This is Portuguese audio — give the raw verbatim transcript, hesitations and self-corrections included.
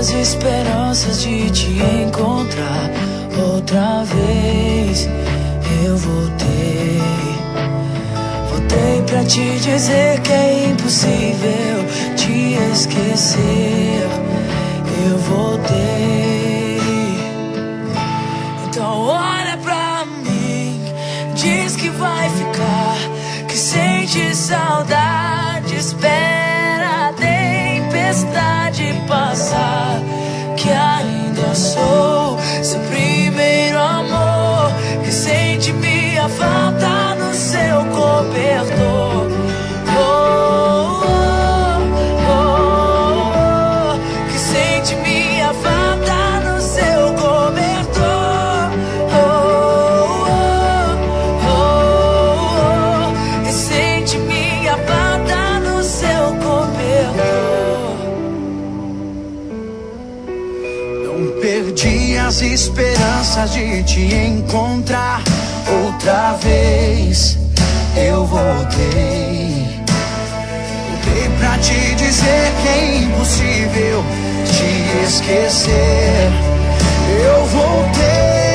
as esperanças de te encontrar outra vez. Eu voltei, voltei pra te dizer que é impossível te esquecer. Eu voltei. Então olha pra mim, diz que vai ficar, que sente saudade, espera a tempestade passar, que ainda sou seu primeiro amor, que sente minha falta no seu cobertor. Oh, oh, oh, oh, que sente minha falta no seu cobertor. Oh, oh, oh, oh, que sente minha falta no seu cobertor. Não perdi as esperanças de te encontrar outra vez. Eu voltei, voltei pra te dizer que é impossível te esquecer. Eu voltei.